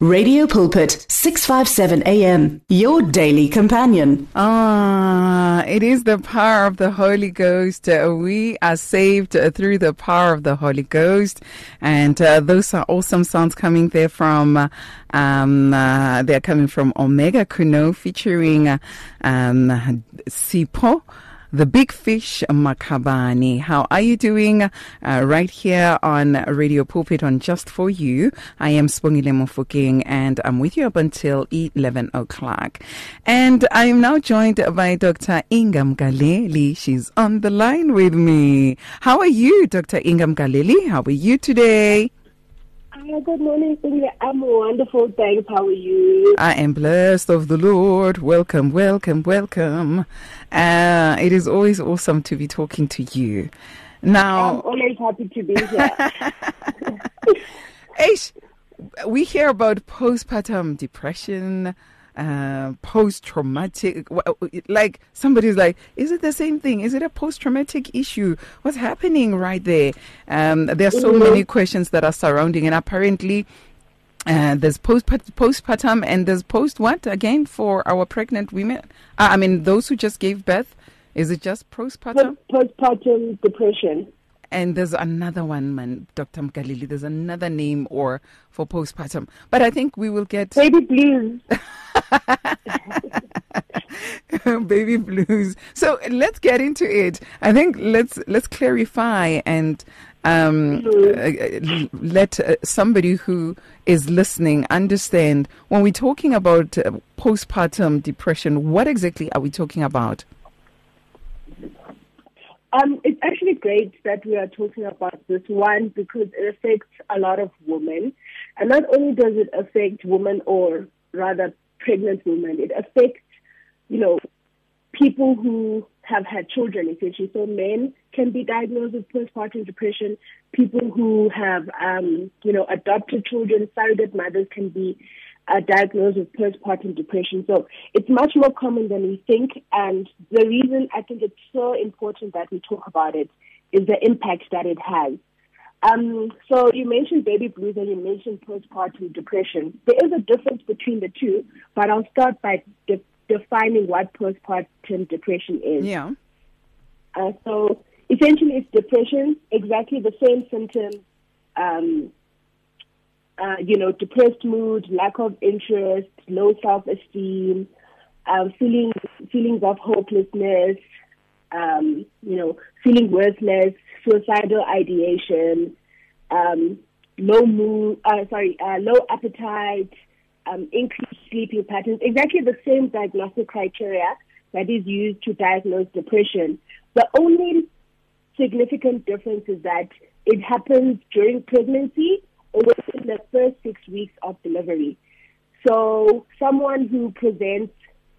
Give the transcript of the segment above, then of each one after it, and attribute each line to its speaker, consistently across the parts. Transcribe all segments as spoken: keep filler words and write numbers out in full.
Speaker 1: Radio Pulpit, six fifty-seven A M, your daily companion.
Speaker 2: Ah, it is the power of the Holy Ghost. Uh, we are saved uh, through the power of the Holy Ghost. And uh, those are awesome sounds coming there from, uh, um, uh, they're coming from Omega Kuno featuring uh, um, Sipho. The Big Fish Makhabane. How are you doing? Uh, right here on Radio Pulpit on Just For You. I am Spongile Mofokeng and I'm with you up until eleven o'clock. And I am now joined by Doctor Ingam Galeli. She's on the line with me. How are you, Doctor Ingam Galeli? How are you today?
Speaker 3: Hi, good morning, Spongile. I'm wonderful, thanks. How are you?
Speaker 2: I am blessed of the Lord. Welcome, welcome, welcome. Uh, it is always awesome to be talking to you. Now,
Speaker 3: I'm always happy to be here.
Speaker 2: Aish, we hear about postpartum depression, uh, post-traumatic, like somebody's like, is it the same thing? Is it a post-traumatic issue? What's happening right there? Um, there are so mm-hmm. many questions that are surrounding, and apparently Uh, there's post postpartum and there's post what again for our pregnant women? Uh, I mean, those who just gave birth. Is it just postpartum?
Speaker 3: Postpartum depression.
Speaker 2: And there's another one, man, Doctor Mgalili. There's another name or for postpartum. But I think we will get
Speaker 3: baby blues.
Speaker 2: Baby blues. So let's get into it. I think let's let's clarify and um, mm-hmm. uh, let uh, somebody who is listening understand when we're talking about uh, postpartum depression. What exactly are we talking about?
Speaker 3: Um, it's actually great that we are talking about this one because it affects a lot of women, and not only does it affect women, or rather pregnant women, it affects, you know, people who have had children, essentially. So men can be diagnosed with postpartum depression. People who have, um, you know, adopted children, surrogate mothers can be uh, diagnosed with postpartum depression. So it's much more common than we think. And the reason I think it's so important that we talk about it is the impact that it has. Um, so you mentioned baby blues and you mentioned postpartum depression. There is a difference between the two, but I'll start by de- defining what postpartum depression is.
Speaker 2: Yeah.
Speaker 3: Uh, so essentially it's depression, exactly the same symptoms, um, uh, you know, depressed mood, lack of interest, low self-esteem, um, feeling, feelings of hopelessness, um, you know, feeling worthless, suicidal ideation, um, low mood, uh, sorry, uh, low appetite, um, increased sleeping patterns, exactly the same diagnostic criteria that is used to diagnose depression. The only significant difference is that it happens during pregnancy or within the first six weeks of delivery. So someone who presents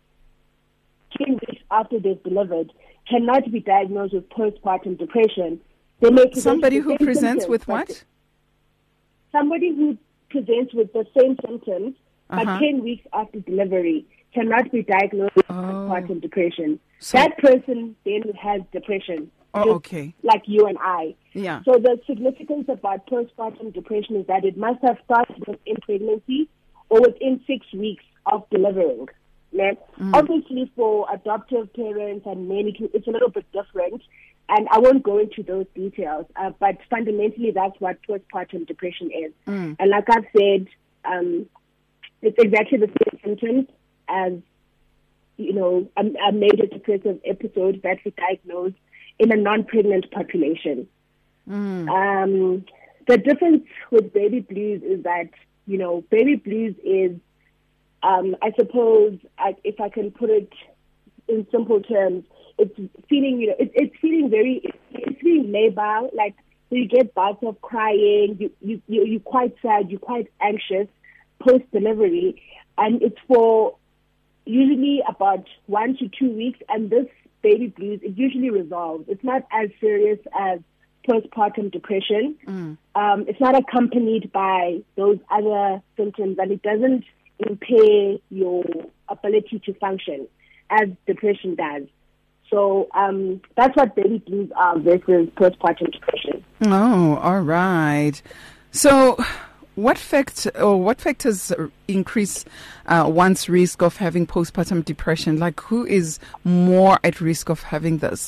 Speaker 3: ten weeks after they've delivered cannot be diagnosed with postpartum depression. They may
Speaker 2: Somebody who presents
Speaker 3: symptoms,
Speaker 2: with what?
Speaker 3: Somebody who presents with the same symptoms,
Speaker 2: uh-huh.
Speaker 3: but ten weeks after delivery cannot be diagnosed with
Speaker 2: oh.
Speaker 3: postpartum depression.
Speaker 2: So,
Speaker 3: that person then has depression.
Speaker 2: Oh, okay.
Speaker 3: Like you and I.
Speaker 2: Yeah.
Speaker 3: So the significance about postpartum depression is that it must have started within pregnancy or within six weeks of delivering. Mm. Obviously, for adoptive parents and men, it's a little bit different, and I won't go into those details, uh, but fundamentally, that's what postpartum depression is.
Speaker 2: Mm.
Speaker 3: And like I've said, um, it's exactly the same symptoms as, you know, a, a major depressive episode that we diagnose in a non-pregnant population.
Speaker 2: Mm.
Speaker 3: Um, the difference with baby blues is that, you know, baby blues is, Um, I suppose, I, if I can put it in simple terms, it's feeling, you know, it, it's feeling very, it's, it's feeling labor, like so you get bouts of crying, you, you, you, you're quite sad, you're quite anxious post-delivery, and it's for usually about one to two weeks, and this baby blues, it usually resolves. It's not as serious as postpartum depression.
Speaker 2: Mm.
Speaker 3: Um, it's not accompanied by those other symptoms, and it doesn't impair your ability to function as depression does. So um, that's what baby blues are versus postpartum depression.
Speaker 2: Oh, all right. So What fact or what factors increase uh, one's risk of having postpartum depression? Like, who is more at risk of having this?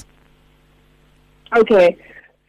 Speaker 3: Okay,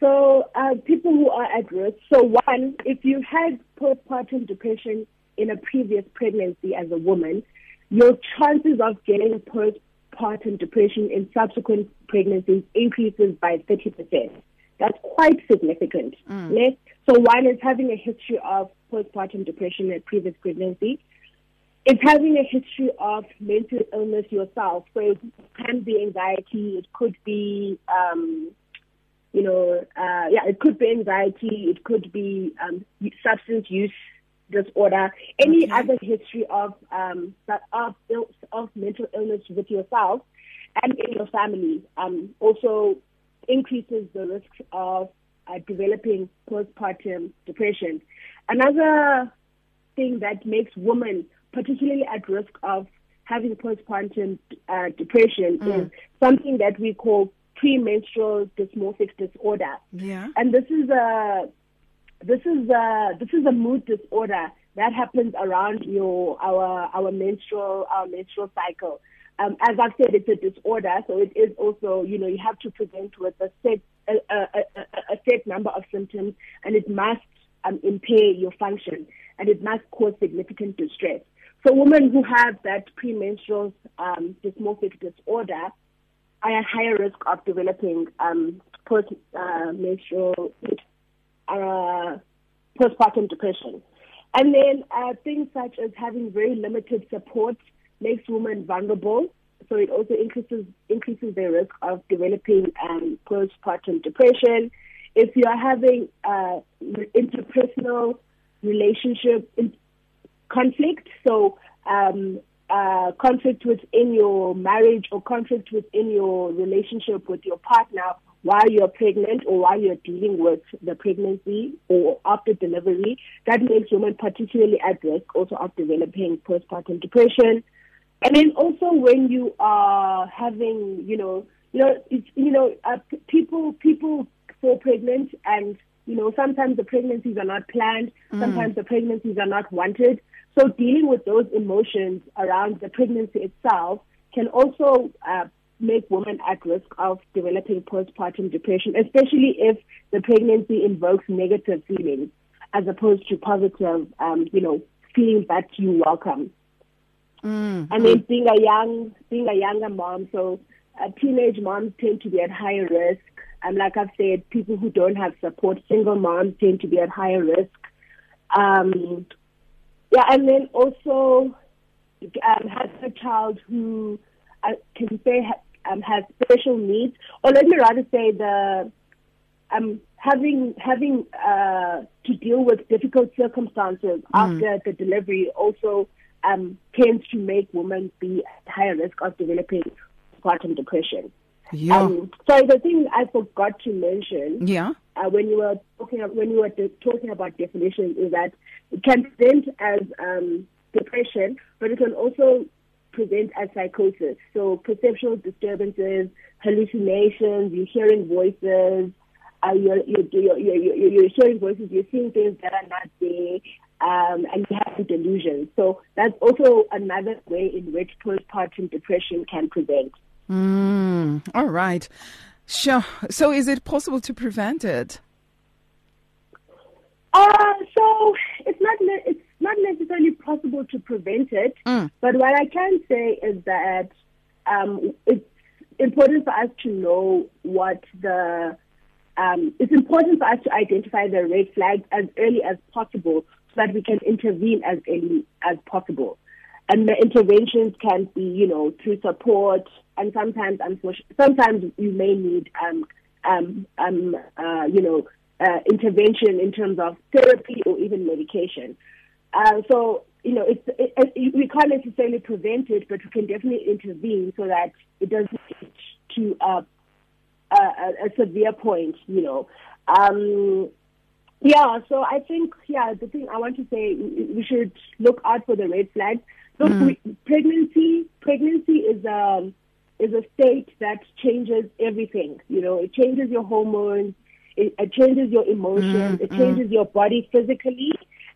Speaker 3: so uh, people who are at risk. So one, if you had postpartum depression in a previous pregnancy as a woman, your chances of getting postpartum depression in subsequent pregnancies increases by thirty percent. That's quite significant. Mm. Right? So one is having a history of postpartum depression in a previous pregnancy. It's having a history of mental illness yourself. So it can be anxiety. It could be, um, you know, uh, yeah, it could be anxiety. It could be um, substance use disorder. Any okay. other history of um, of of mental illness with yourself and in your family um, also increases the risk of uh, developing postpartum depression. Another thing that makes women particularly at risk of having postpartum uh, depression mm. is something that we call premenstrual dysmorphic disorder.
Speaker 2: Yeah.
Speaker 3: And this is a this is a this is a mood disorder that happens around your our our menstrual our menstrual cycle. Um, as I've said, it's a disorder, so it is also, you know, you have to present with a set a, a, a, a set number of symptoms, and it must um, impair your function, and it must cause significant distress. So women who have that premenstrual um, dysmorphic disorder are at higher risk of developing um, post-menstrual uh, uh, postpartum depression. And then uh, things such as having very limited support makes women vulnerable, so it also increases increases their risk of developing um, postpartum depression. If you are having uh, interpersonal relationship conflict, so um, uh, conflict within your marriage or conflict within your relationship with your partner while you're pregnant or while you're dealing with the pregnancy or after delivery, that makes women particularly at risk also of developing postpartum depression. And then also when you are having, you know, you know, it's, you know, uh, p- people people fall pregnant, and you know, sometimes the pregnancies are not planned, mm. sometimes the pregnancies are not wanted. So dealing with those emotions around the pregnancy itself can also uh, make women at risk of developing postpartum depression, especially if the pregnancy invokes negative feelings as opposed to positive, um, you know, feelings that you welcome.
Speaker 2: Mm,
Speaker 3: and then being a young, being a younger mom, so uh, teenage moms tend to be at higher risk. And like I've said, people who don't have support, single moms tend to be at higher risk. Um, yeah, and then also um, has a child who uh, can say ha- um, has special needs, or let me rather say the um, having having uh, to deal with difficult circumstances mm. after the delivery also. Um, tends to make women be at higher risk of developing postpartum depression.
Speaker 2: Yeah.
Speaker 3: Um, so the thing I forgot to mention,
Speaker 2: yeah,
Speaker 3: uh, when you were talking when you were de- talking about definitions, is that it can present as um, depression, but it can also present as psychosis. So perceptual disturbances, hallucinations, you're hearing voices, uh, you're, you're, you're, you're, you're hearing voices, you're seeing things that are not there. Um, and you have delusions. So that's also another way in which postpartum depression can present.
Speaker 2: Mm, all right. Sure. So is it possible to prevent it?
Speaker 3: Uh, so it's not ne- it's not necessarily possible to prevent it,
Speaker 2: mm.
Speaker 3: but what I can say is that um, it's important for us to know what the um, it's important for us to identify the red flags as early as possible, so that we can intervene as early as possible. And the interventions can be, you know, through support, and sometimes, unfortunately, sometimes you may need, um, um, um, uh, you know, uh, intervention in terms of therapy or even medication. Uh, so, you know, it's, it, it, we can't necessarily prevent it, but we can definitely intervene so that it doesn't reach to uh, a, a severe point, you know. Um, Yeah, so I think, yeah, the thing I want to say, we should look out for the red flags. So mm. we, pregnancy, pregnancy is a, is a state that changes everything. You know, it changes your hormones, it, it changes your emotions, mm, it changes mm. your body physically,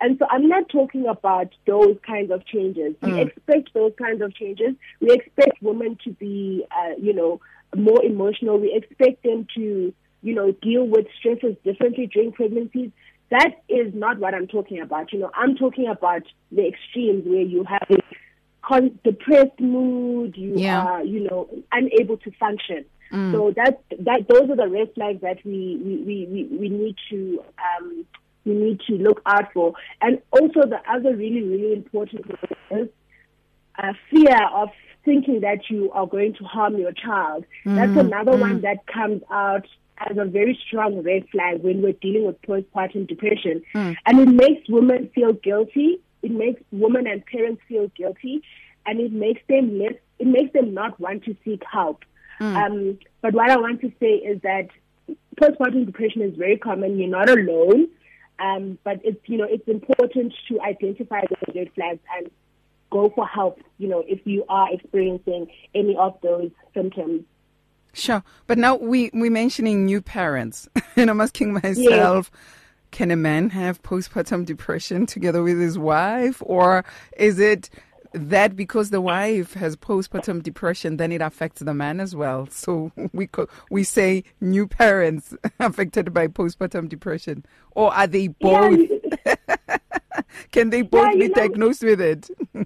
Speaker 3: And so I'm not talking about those kinds of changes. We
Speaker 2: Mm.
Speaker 3: expect those kinds of changes. We expect women to be, uh, you know, more emotional. We expect them to, you know, deal with stresses differently during pregnancies. That is not what I'm talking about. You know, I'm talking about the extremes where you have a con- depressed mood, you
Speaker 2: Yeah.
Speaker 3: are, you know, unable to function.
Speaker 2: Mm.
Speaker 3: So that that those are the red flags that we we, we, we, we need to um, we need to look out for. And also the other really really important one is uh, fear of thinking that you are going to harm your child.
Speaker 2: Mm,
Speaker 3: That's another
Speaker 2: mm.
Speaker 3: one that comes out as a very strong red flag when we're dealing with postpartum depression.
Speaker 2: Mm.
Speaker 3: And it makes women feel guilty. It makes women and parents feel guilty, and it makes them less. It makes them not want to seek help.
Speaker 2: Mm.
Speaker 3: Um, but what I want to say is that postpartum depression is very common. You're not alone, um, but it's you know it's important to identify those red flags and go for help. You know, if you are experiencing any of those symptoms.
Speaker 2: Sure. But now we, we're mentioning new parents. And I'm asking myself, yes. Can a man have postpartum depression together with his wife? Or is it that because the wife has postpartum depression, then it affects the man as well? So we co- we say new parents affected by postpartum depression. Or are they both? Yeah. Can they both yeah, be know, diagnosed with it?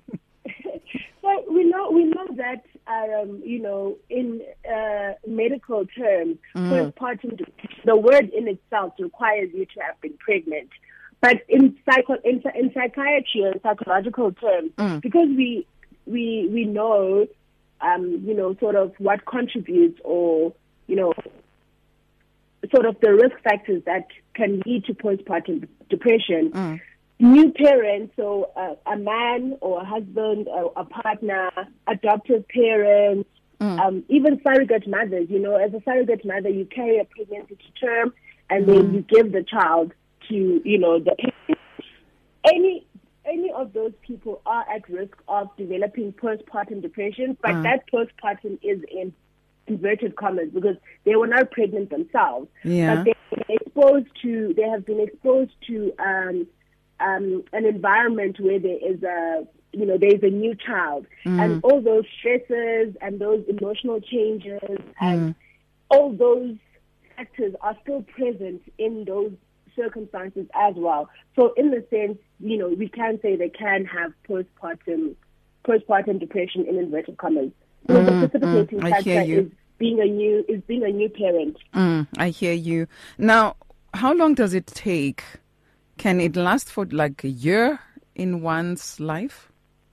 Speaker 3: So we know we know that um, you know in uh, medical terms, mm. postpartum depression, the word in itself requires you to have been pregnant. But in psycho in, in psychiatry and psychological terms, mm. because we we we know um, you know sort of what contributes or you know sort of the risk factors that can lead to postpartum depression. Mm. New parents, so uh, a man or a husband, or a partner, adoptive parents, mm. um, even surrogate mothers. You know, as a surrogate mother, you carry a pregnancy to term, and mm. then you give the child to, you know, the parents. Any any of those people are at risk of developing postpartum depression, but mm. that postpartum is in inverted commas because they were not pregnant themselves,
Speaker 2: yeah.
Speaker 3: but they were exposed to. They have been exposed to. Um, Um, an environment where there is a, you know, there is a new child, mm. and all those stresses and those emotional changes mm. and all those factors are still present in those circumstances as well. So, in the sense, you know, we can say they can have postpartum postpartum depression in inverted commas. So mm. the precipitating
Speaker 2: mm.
Speaker 3: factor is being a new is being a new parent.
Speaker 2: Mm. I hear you. Now, how long does it take? Can it last for like a year in one's life?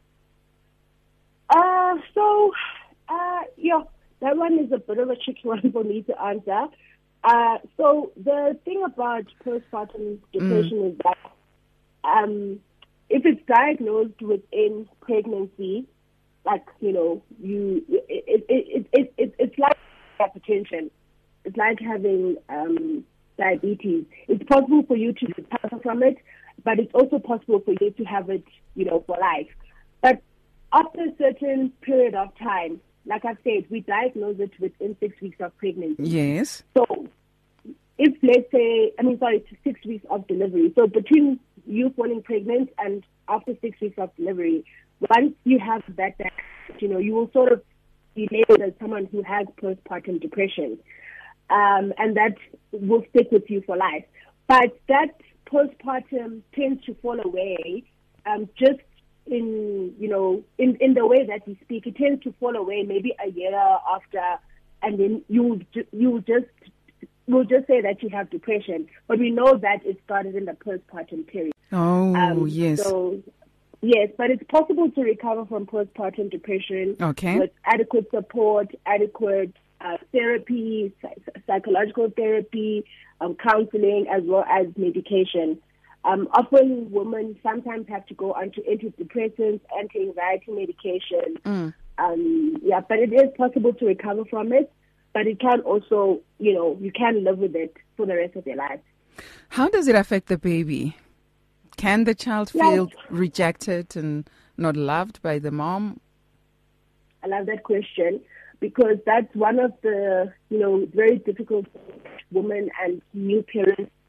Speaker 3: Uh, so, uh, yeah, that one is a bit of a tricky one for me to answer. Uh, so the thing about postpartum depression mm. is that um, if it's diagnosed within pregnancy, like, you know, you it, it, it, it, it, it's like hypertension. It's like having... Um, diabetes. It's possible for you to recover from it, but it's also possible for you to have it, you know, for life. But after a certain period of time, like I said, we diagnose it within six weeks of pregnancy.
Speaker 2: Yes.
Speaker 3: So if, let's say, I mean, sorry, it's six weeks of delivery. So between you falling pregnant and after six weeks of delivery, once you have that, that you know, you will sort of be labeled as someone who has postpartum depression. Um, and that will stick with you for life. But that postpartum tends to fall away um, just in, you know, in, in the way that we speak. It tends to fall away maybe a year after, and then you you just we'll just say that you have depression. But we know that it started in the postpartum period.
Speaker 2: Oh, um, yes.
Speaker 3: So, yes, but it's possible to recover from postpartum depression
Speaker 2: okay.
Speaker 3: with adequate support, adequate Uh, therapy, psychological therapy, um, counseling, as well as medication. Um, often women sometimes have to go onto antidepressants, anti-anxiety medication. Mm. Um, yeah, but it is possible to recover from it, but it can also, you know, you can live with it for the rest of your life.
Speaker 2: How does it affect the baby? Can the child feel like, rejected and not loved by the mom?
Speaker 3: I love that question. Because that's one of the, you know, very difficult women and new parents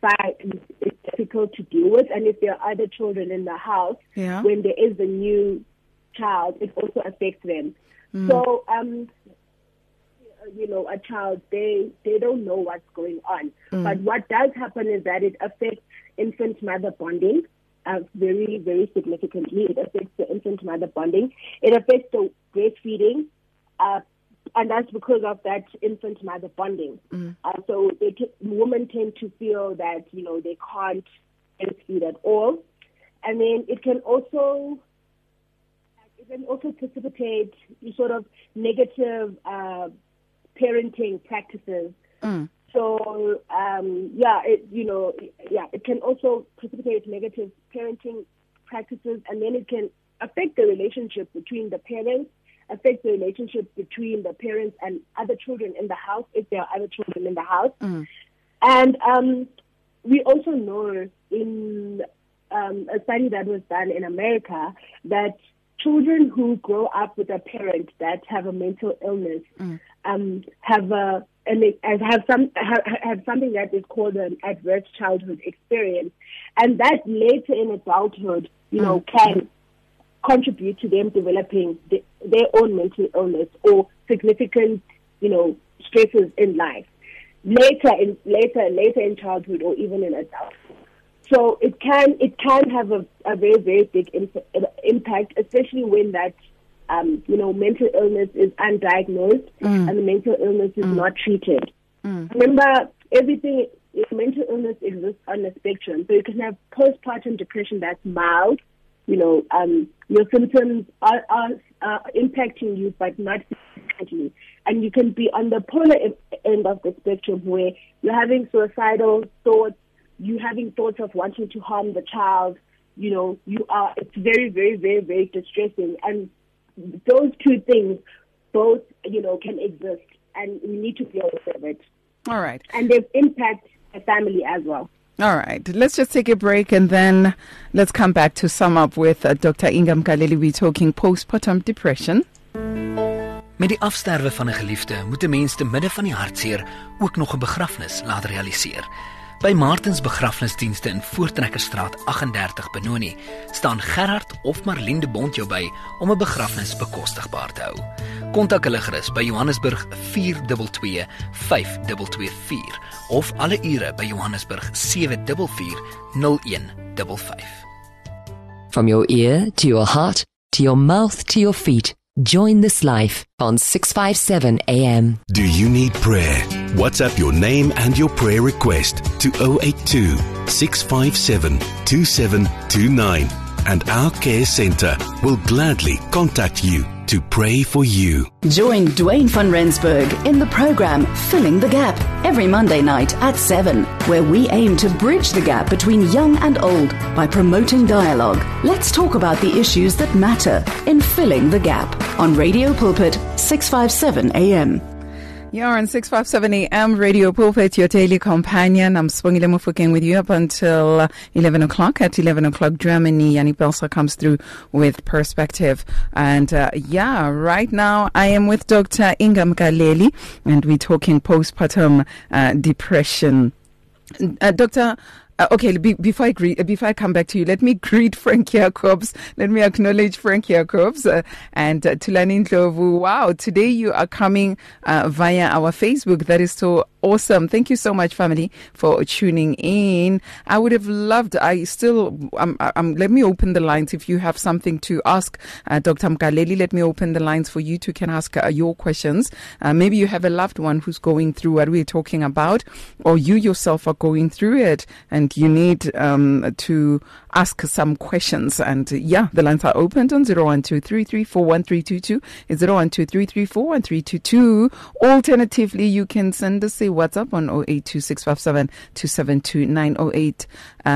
Speaker 3: find it's difficult to deal with. And if there are other children in the house,
Speaker 2: yeah.
Speaker 3: when there is a new child, it also affects them. Mm. So, um, you know, a child, they, they don't know what's going on. Mm. But what does happen is that it affects infant-mother bonding uh, very, very significantly. It affects the infant-mother bonding. It affects the breastfeeding, uh, and that's because of that infant-mother bonding. Mm. Uh, so they t- women tend to feel that, you know, they can't breastfeed at all. And then it can also it can also precipitate sort of negative uh, parenting practices. Mm. So, um, yeah, it, you know, yeah, it can also precipitate negative parenting practices, and then it can affect the relationship between the parents, affect the relationship between the parents and other children in the house, if there are other children in the house. Mm. And um, we also know in um, a study that was done in America that children who grow up with a parent that have a mental illness mm. um, have a and they have some have, have something that is called an adverse childhood experience, and that later in adulthood, you mm. know, can contribute to them developing the, their own mental illness or significant, you know, stresses in life later in later later in childhood or even in adulthood. So it can it can have a, a very very big imp- impact, especially when that um, you know mental illness is undiagnosed mm. and the mental illness is mm. not treated. Mm. Remember, everything mental illness exists on the spectrum. So you can have postpartum depression that's mild. You know, um, your symptoms are, are, are impacting you, but not significantly. And you can be on the polar end of the spectrum where you're having suicidal thoughts, you having thoughts of wanting to harm the child. You know, you are. It's very, very, very, very distressing. And those two things, both, you know, can exist, and we need to deal with it.
Speaker 2: All right.
Speaker 3: And they impact the family as well.
Speaker 2: All right, let's just take a break and then let's come back to sum up with uh, Doctor Inga Mkaleli. We're talking postpartum depression.
Speaker 4: Met die afsterwe van 'n geliefde moet 'n mens te midde van die hartseer ook nog 'n begrafnis laat realiseer. By Martins Begrafnisdienste in Voortrekkerstraat agt en dertig Benoni staan Gerard of Marlene de Bond jou by om 'n begrafnis bekostigbaar te hou. Kontak hulle gerus by Johannesburg vier twee twee vyf twee twee vier of alle ure by Johannesburg sewe vier vier nul een vyf vyf.
Speaker 5: From your ear to your heart to your mouth to your feet. Join this life on six fifty-seven A M.
Speaker 6: Do you need prayer? WhatsApp your name and your prayer request to zero eight two, six five seven, two seven two nine and our care centre will gladly contact you to pray for you.
Speaker 1: Join Dwayne van Rensburg in the program Filling the Gap every Monday night at seven, where we aim to bridge the gap between young and old by promoting dialogue. Let's talk about the issues that matter in Filling the Gap on Radio Pulpit six fifty-seven A M.
Speaker 2: You're on six fifty-seven A M Radio Pulpit, your daily companion. I'm Spongile Mufokeng with you up until eleven o'clock. At eleven o'clock, Germany, Yanni Pelsa comes through with Perspective. And uh, yeah, right now I am with Doctor Inga Mkaleli, and we're talking postpartum uh, depression. Uh, Doctor Uh, okay, be, before I greet, before I come back to you, let me greet Frank Jacobs. Let me acknowledge Frank Jacobs uh, and uh, Tulani Ndlovu. Wow, today you are coming uh, via our Facebook. That is so awesome. Thank you so much, family, for tuning in. I would have loved, I still, um, um, let me open the lines. If you have something to ask uh, Doctor Mkaleli, let me open the lines for you. You can ask uh, your questions. Uh, maybe you have a loved one who's going through what we're talking about, or you yourself are going through it, and you need um, to ask some questions. And uh, yeah, the lines are opened on zero one two three three four one three two two. It's zero one two three three four one three two two. Alternatively, you can send us a WhatsApp on zero eight two six five seven two seven two nine zero eight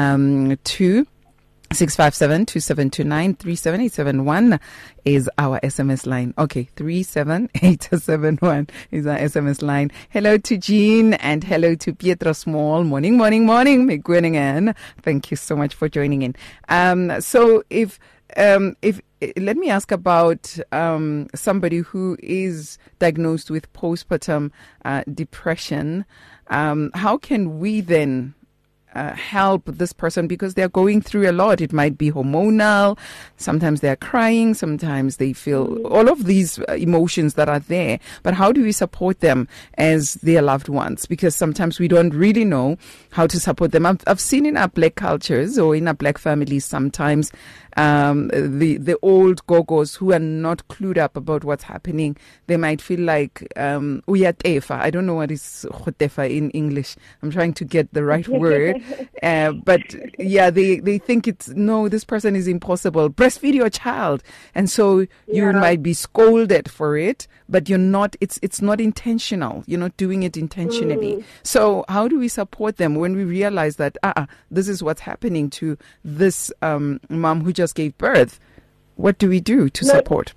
Speaker 2: two. six five seven, two seven two nine, three seven eight seven one is our S M S line. Okay, three seven eight seven one is our S M S line. Hello to Jean and hello to Pietro Small. Morning, morning, morning. Megweningen. Thank you so much for joining in. Um, so if, um, if, let me ask about um, somebody who is diagnosed with postpartum uh, depression. Um, how can we then uh, help this person because they're going through a lot. It might be hormonal. Sometimes they're crying. Sometimes they feel all of these uh, emotions that are there. But how do we support them as their loved ones? Because sometimes we don't really know how to support them. I've, I've seen in our black cultures or in our black families sometimes um, the, the old gogos who are not clued up about what's happening. They might feel like um, uyatefa. I don't know what is khotefa in English. I'm trying to get the right word. Uh, but yeah, they, they think it's, no, this person is impossible. Breastfeed your child. And so you
Speaker 3: Yeah.
Speaker 2: might be scolded for it, but you're not, it's, it's not intentional. You're not doing it intentionally.
Speaker 3: Mm.
Speaker 2: So how do we support them when we realize that, ah, uh, this is what's happening to this um, mom who just gave birth? What do we do to
Speaker 3: No.
Speaker 2: support?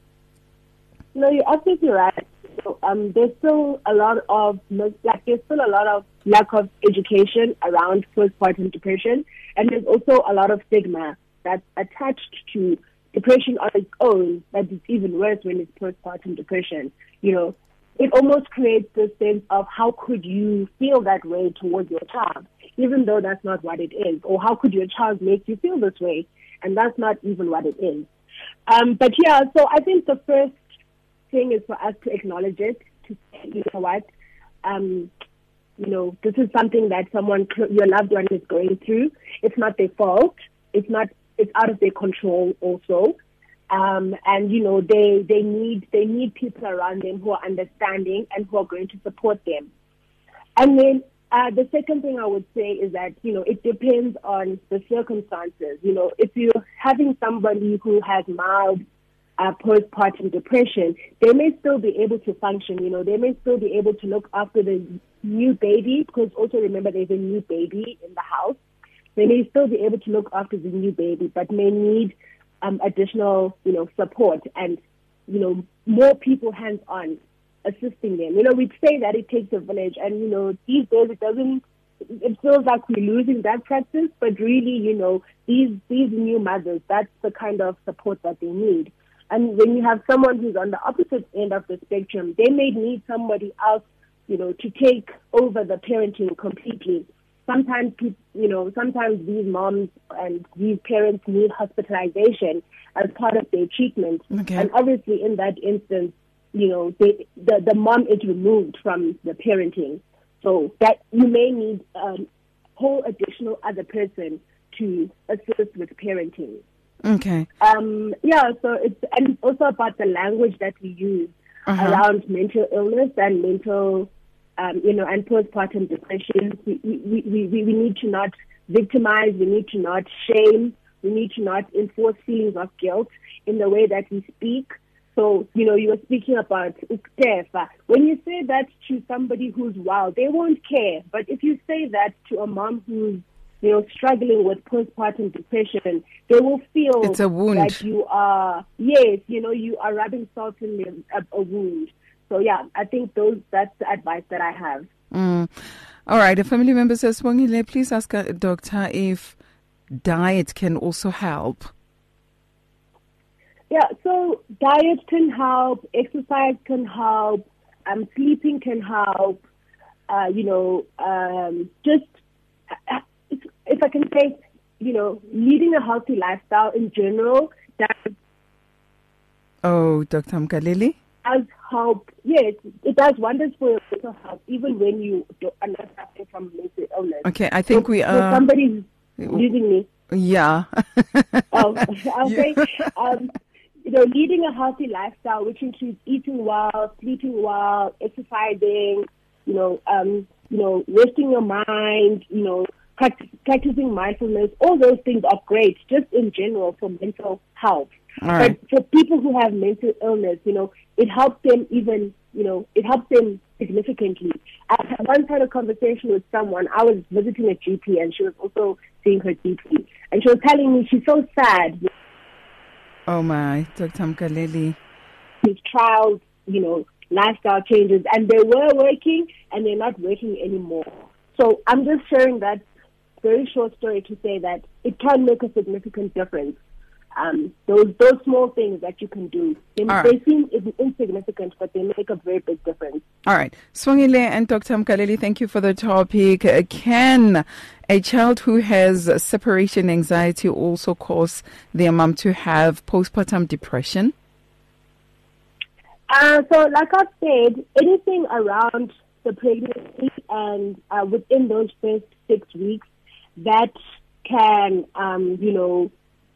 Speaker 3: No, you're absolutely right. So, um, there's still a lot of like there's still a lot of lack of education around postpartum depression, and there's also a lot of stigma that's attached to depression on its own. That it's even worse when it's postpartum depression. You know, it almost creates this sense of how could you feel that way towards your child, even though that's not what it is, or how could your child make you feel this way, and that's not even what it is. Um, but yeah, so I think the first thing is for us to acknowledge it, to say, you know what, um, you know, this is something that someone, your loved one is going through. It's not their fault. It's not, it's out of their control also. Um, and, you know, they, they need, they need people around them who are understanding and who are going to support them. And then uh, the second thing I would say is that, you know, it depends on the circumstances. You know, if you're having somebody who has mild Uh, postpartum depression, they may still be able to function. You know, they may still be able to look after the new baby, because also remember there's a new baby in the house. They may still be able to look after the new baby, but may need um, additional, you know, support and, you know, more people hands-on assisting them. You know, we'd say that it takes a village, and, you know, these days it doesn't, it feels like we're losing that practice, but really, you know, these, these new mothers, that's the kind of support that they need. And when you have someone who's on the opposite end of the spectrum, they may need somebody else, you know, to take over the parenting completely. Sometimes, you know, sometimes these moms and these parents need hospitalization as part of their treatment.
Speaker 2: Okay.
Speaker 3: And obviously in that instance, you know, they, the, the mom is removed from the parenting. So that you may need a um, whole additional other person to assist with parenting.
Speaker 2: Okay.
Speaker 3: Um, yeah, so it's, and it's also about the language that we use uh-huh. around mental illness and mental, um, you know, and postpartum depression. We, we, we, we, we need to not victimize, we need to not shame, we need to not enforce feelings of guilt in the way that we speak. So, you know, you were speaking about uktefa. When you say that to somebody who's wild, they won't care. But if you say that to a mom who's, you know, struggling with postpartum depression, they will feel
Speaker 2: it's a wound.
Speaker 3: That you are, yes, you know, you are rubbing salt in the, a, a wound. So, yeah, I think those that's the advice that I have.
Speaker 2: Mm. All right. A family member says, Wangile, please ask a doctor if diet can also help.
Speaker 3: Yeah, so diet can help, exercise can help, um, sleeping can help, uh, you know, um, just... Uh, if I can say, you know, leading a healthy lifestyle in general, that
Speaker 2: oh, Doctor Mkaleli?
Speaker 3: does help. Yes, it does wonders for your mental health, even when you are not suffering from mental illness.
Speaker 2: Okay, I think
Speaker 3: so,
Speaker 2: we are.
Speaker 3: So somebody's using me.
Speaker 2: Yeah.
Speaker 3: oh, I'll
Speaker 2: yeah.
Speaker 3: say, um, you know, leading a healthy lifestyle, which includes eating well, sleeping well, exercising, you know, um, you know, resting your mind, you know, practicing mindfulness, all those things are great just in general for mental health.
Speaker 2: All right.
Speaker 3: But for people who have mental illness, you know, it helps them even, you know, it helps them significantly. I once had a conversation with someone. I was visiting a G P and she was also seeing her G P. And she was telling me she's so sad.
Speaker 2: Oh my, Doctor Mkaleli.
Speaker 3: These trials, you know, lifestyle changes, and they were working and they're not working anymore. So I'm just sharing that very short story to say that it can make a significant difference. Um, those those small things that you can do, they,
Speaker 2: All
Speaker 3: they
Speaker 2: right.
Speaker 3: seem insignificant, but they make a very big difference.
Speaker 2: All right. Swangile and Doctor Mkaleli, thank you for the topic. Uh, Can a child who has separation anxiety also cause their mom to have postpartum depression?
Speaker 3: Uh, so, like I've said, anything around the pregnancy and uh, within those first six weeks that can, um, you know,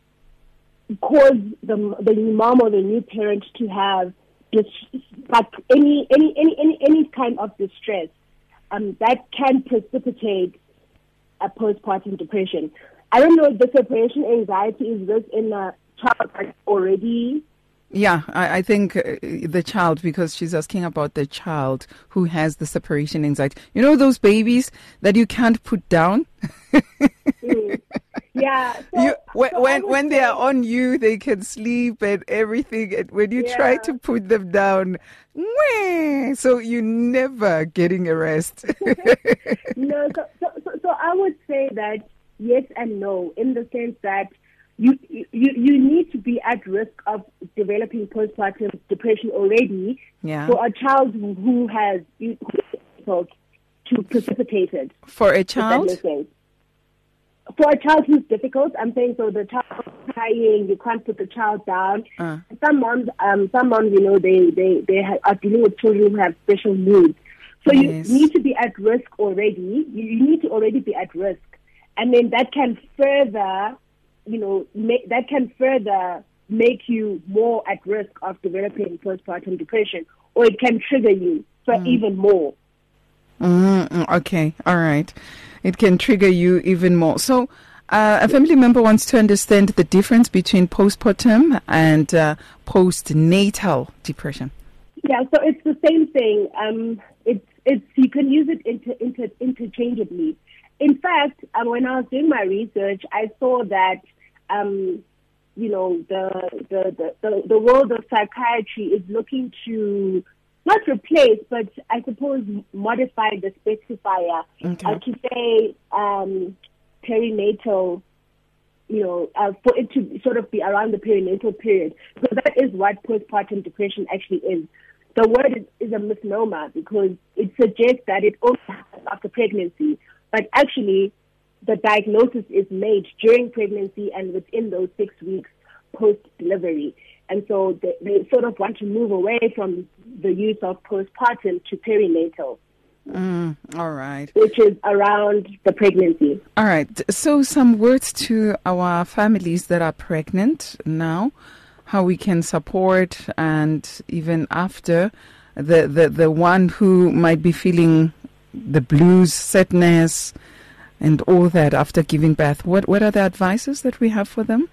Speaker 3: cause the the new mom or the new parent to have dis- like any any any any any kind of distress, um, that can precipitate a postpartum depression. I don't know if the separation anxiety is this in a child that's already.
Speaker 2: Yeah, I, I think uh, the child, because she's asking about the child who has the separation anxiety. You know those babies that you can't put down?
Speaker 3: mm. Yeah. So,
Speaker 2: you, when
Speaker 3: so
Speaker 2: when, when they
Speaker 3: say,
Speaker 2: are on you, they can sleep and everything. And when you
Speaker 3: yeah.
Speaker 2: try to put them down, mwah, so you're never getting a rest.
Speaker 3: No, so, so, so, so I would say that yes and no, in the sense that you you, you need to be at risk of developing postpartum depression already
Speaker 2: Yeah.
Speaker 3: for a child who, who has who is difficult to precipitate it.
Speaker 2: For a
Speaker 3: if that
Speaker 2: child?
Speaker 3: makes sense. For a child who's difficult, I'm saying, so the child is crying, you can't put the child down.
Speaker 2: Uh.
Speaker 3: Some moms, um, some moms, you know, they they they ha- are dealing with children who have special needs. So
Speaker 2: Yes.
Speaker 3: you need to be at risk already. You, you need to already be at risk, and then that can further, you know, make, that can further make you more at risk of developing postpartum depression, or it can trigger you for
Speaker 2: Mm.
Speaker 3: even more.
Speaker 2: Mm, okay, all right. It can trigger you even more. So, uh, a family member wants to understand the difference between postpartum and uh, postnatal depression.
Speaker 3: Yeah, so it's the same thing. Um, it's it's you can use it inter, inter, interchangeably. In fact, um, when I was doing my research, I saw that um, you know the the, the the the world of psychiatry is looking to not replace, but I suppose modify the specifier
Speaker 2: Okay.
Speaker 3: uh, to say um, perinatal. You know, uh, for it to sort of be around the perinatal period, because that is what postpartum depression actually is. The word is, is a misnomer because it suggests that it only happens after pregnancy, but actually the diagnosis is made during pregnancy and within those six weeks post-delivery. And so they, they sort of want to move away from the use of postpartum to perinatal,
Speaker 2: Mm, all right.
Speaker 3: which is around the pregnancy.
Speaker 2: All right. So, some words to our families that are pregnant now, how we can support, and even after the, the, the one who might be feeling the blues, sadness, and all that after giving birth. What what are the advices that we have for them?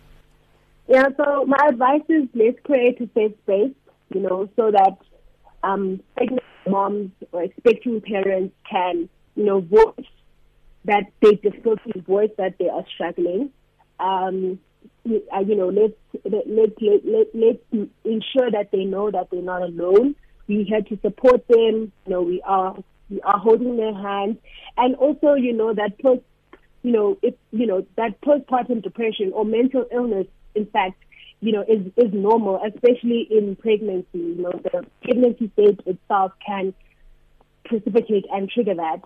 Speaker 3: Yeah, so my advice is let's create a safe space, you know, so that um, pregnant moms or expecting parents can, you know, voice that they difficulty, voice that they are struggling. Um, you, uh, you know, let's let let let let let's ensure that they know that they're not alone. We're here to support them. You know, we are we are holding their hands, and also, you know, that post, you know, if you know that postpartum depression or mental illness, in fact, you know, is, is normal, especially in pregnancy. You know, the pregnancy state itself can precipitate and trigger that.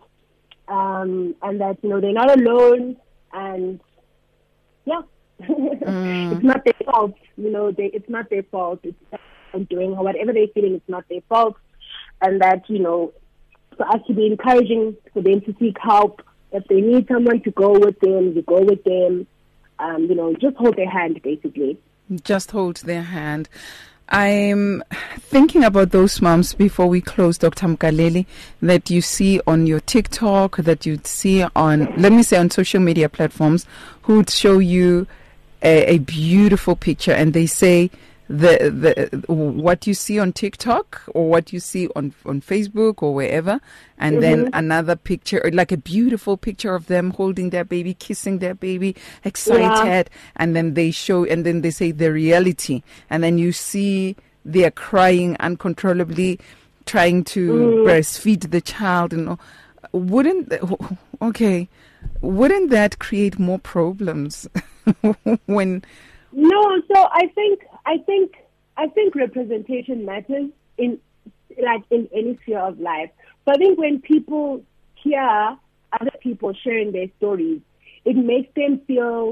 Speaker 3: Um, and that, you know, they're not alone, and yeah, mm. it's not their fault. You know, they, it's not their fault. It's them doing whatever they're feeling, it's not their fault. And that, you know, for us to be encouraging for them to seek help. If they need someone to go with them, you go with them. Um, you know, just hold their hand, basically.
Speaker 2: Just hold their hand. I'm thinking about those moms before we close, Doctor Mkaleli, that you see on your TikTok, that you see on, let me say, on social media platforms, who would show you a, a beautiful picture, and they say the the what you see on TikTok or what you see on on Facebook or wherever, and mm-hmm. then another picture, like a beautiful picture of them holding their baby, kissing their baby, excited, yeah. and then they show, and then they say the reality, and then you see they're crying uncontrollably, trying to mm. breastfeed the child, and wouldn't okay, wouldn't that create more problems when
Speaker 3: No, so I think I think I think representation matters in like in any sphere of life. So I think when people hear other people sharing their stories, it makes them feel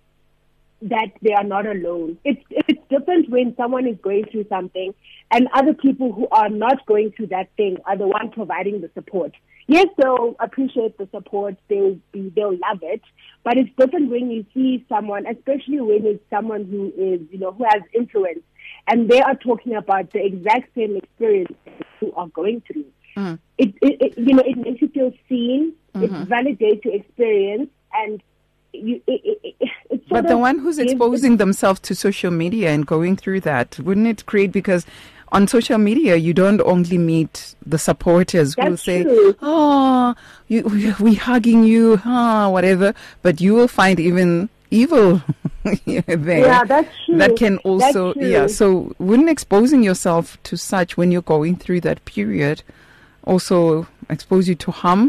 Speaker 3: that they are not alone. It's it's different when someone is going through something and other people who are not going through that thing are the one providing the support. Yes, they'll appreciate the support, they'll be they'll love it, but it's different when you see someone, especially when it's someone who is, you know, who has influence, and they are talking about the exact same experience you are going through. Mm. It, it, it you know it makes you feel seen. Mm-hmm. It validates your experience, and you. It, it, it, it's
Speaker 2: but the one who's exposing themselves to social media and going through that, wouldn't it create, because on social media, you don't only meet the supporters who will say,
Speaker 3: true.
Speaker 2: oh, you, we, we hugging you, huh, whatever, but you will find even evil there.
Speaker 3: Yeah, that's true.
Speaker 2: That can also,
Speaker 3: That's true.
Speaker 2: yeah, so wouldn't exposing yourself to such when you're going through that period also expose you to harm?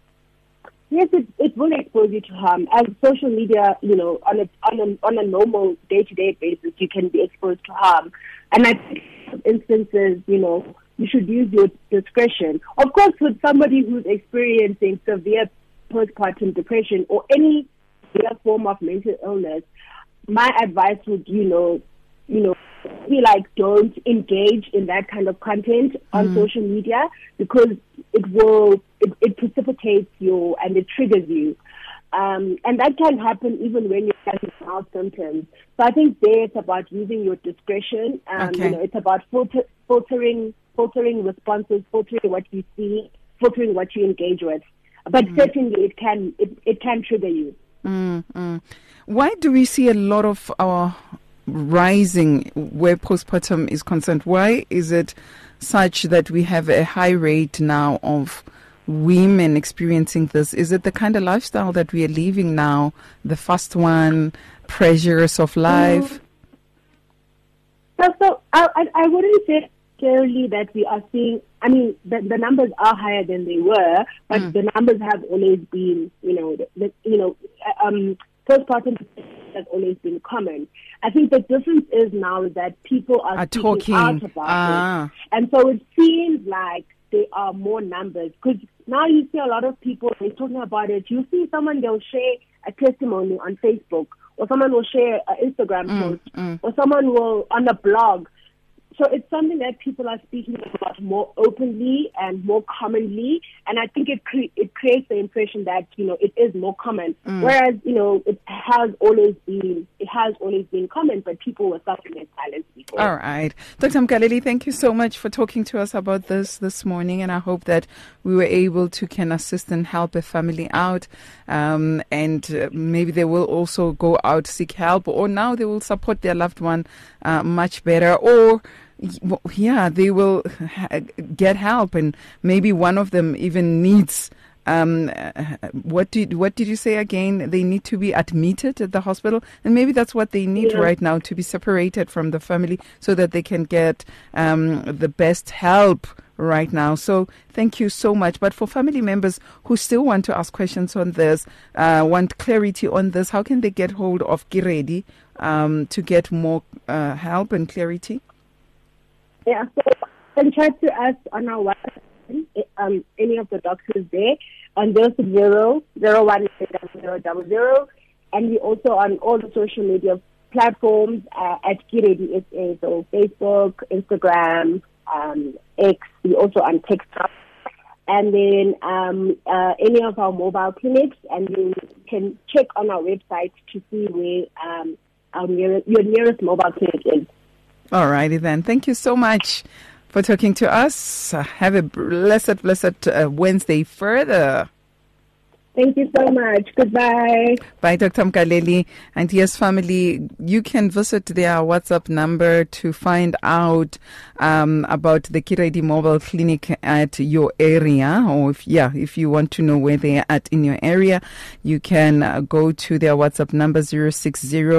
Speaker 3: Yes, it, it will expose you to harm. As social media, you know, on a on a on a normal day-to-day basis, you can be exposed to harm. And I think in instances, you know, you should use your discretion. Of course, with somebody who's experiencing severe postpartum depression or any other form of mental illness, my advice would, you know, you know, be like, don't engage in that kind of content on mm. social media, because it will, it, it precipitates you and it triggers you. Um, and that can happen even when you're having mild symptoms. So I think there it's about using your discretion. Um,
Speaker 2: okay.
Speaker 3: You know, it's about filter, filtering, filtering responses, filtering what you see, filtering what you engage with. But mm. certainly it can, it, it can trigger you.
Speaker 2: Mm, mm. Why do we see a lot of our rising where postpartum is concerned? Why is it such that we have a high rate now of women experiencing this? Is it the kind of lifestyle that we are living now, the fast one, pressures of life?
Speaker 3: So, so I, I, I wouldn't say necessarily that we are seeing, I mean, the, the numbers are higher than they were, but mm. the numbers have always been, you know, the, the, you know, um, postpartum has always been common. I think the difference is now that people are,
Speaker 2: are
Speaker 3: speaking
Speaker 2: talking
Speaker 3: out about
Speaker 2: ah.
Speaker 3: it. And so it seems like there are more numbers, because now you see a lot of people, they're talking about it. You see someone, they'll share a testimony on Facebook, or someone will share an Instagram
Speaker 2: mm,
Speaker 3: post,
Speaker 2: mm.
Speaker 3: or someone will on a blog. So it's something that people are speaking about more openly and more commonly, and I think it cre- it creates the impression that, you know, it is more common. Mm. Whereas, you know, it has always been it has always been common, but people were suffering in silence before.
Speaker 2: All right, Doctor Mkaleli, thank you so much for talking to us about this this morning, and I hope that we were able to can assist and help a family out, um, and uh, maybe they will also go out seek help, or now they will support their loved one uh, much better, or yeah, they will ha- get help, and maybe one of them even needs. Um, what did what did you say again? They need to be admitted at the hospital, and maybe that's what they need yeah. right now, to be separated from the family so that they can get um, the best help right now. So thank you so much. But for family members who still want to ask questions on this, uh, want clarity on this, how can they get hold of Kiredi um, to get more uh, help and clarity?
Speaker 3: Yeah, so you can chat to us on our website, um, any of the doctors there, on zero six zero, zero one zero double zero, and we also on all the social media platforms uh, at Kiredi S A, so Facebook, Instagram, um, X, we also on TikTok, and then um, uh, any of our mobile clinics, and you can check on our website to see where um, our nearest, your nearest mobile clinic is.
Speaker 2: All righty then. Thank you so much for talking to us. Uh, have a blessed, blessed uh, Wednesday further.
Speaker 3: Thank you so much. Goodbye.
Speaker 2: Bye, Doctor Mkaleli. And yes, family, you can visit their WhatsApp number to find out um, about the Kiredi Mobile Clinic at your area. Or if, yeah, if you want to know where they are at in your area, you can uh, go to their WhatsApp number zero six zero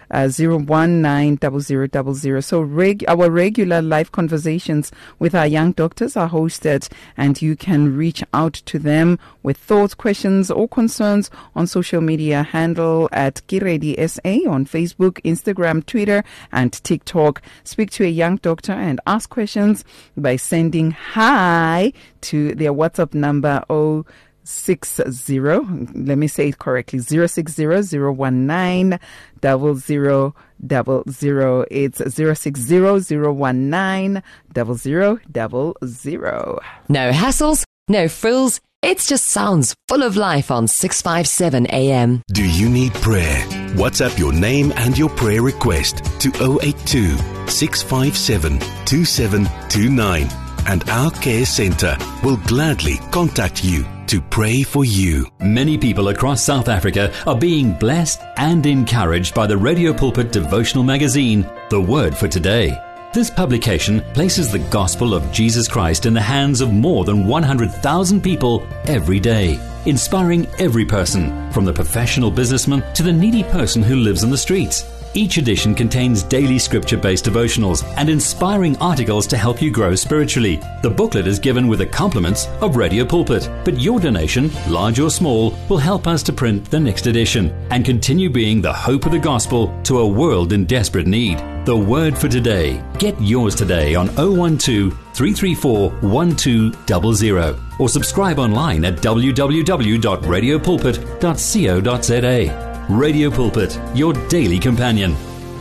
Speaker 2: uh, zero one nine zero zero zero zero. So reg- our regular live conversations with our young doctors are hosted, and you can reach out to them with thoughts, questions, or concerns on social media handle at Kiredi S A on Facebook, Instagram, Twitter, and TikTok. Speak to a young doctor and ask questions by sending hi to their WhatsApp number oh six zero, let me say it correctly, zero six zero zero one nine double zero double zero. It's zero six zero zero one nine double zero double zero.
Speaker 5: No hassles, no frills. It's just sounds full of life on six fifty-seven A M.
Speaker 6: Do you need prayer? WhatsApp your name and your prayer request to oh eight two, six five seven, two seven two nine, and our care centre will gladly contact you to pray for you.
Speaker 7: Many people across South Africa are being blessed and encouraged by the Radio Pulpit devotional magazine, The Word for Today. This publication places the gospel of Jesus Christ in the hands of more than one hundred thousand people every day, inspiring every person, from the professional businessman to the needy person who lives on the streets. Each edition contains daily scripture-based devotionals and inspiring articles to help you grow spiritually. The booklet is given with the compliments of Radio Pulpit, but your donation, large or small, will help us to print the next edition and continue being the hope of the gospel to a world in desperate need. The Word for Today. Get yours today on oh one two, three three four, one two zero zero or subscribe online at w w w dot radio pulpit dot co dot z a. Radio Pulpit, your daily companion.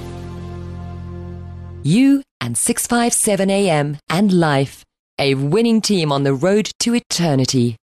Speaker 5: You and six fifty-seven A M and life, a winning team on the road to eternity.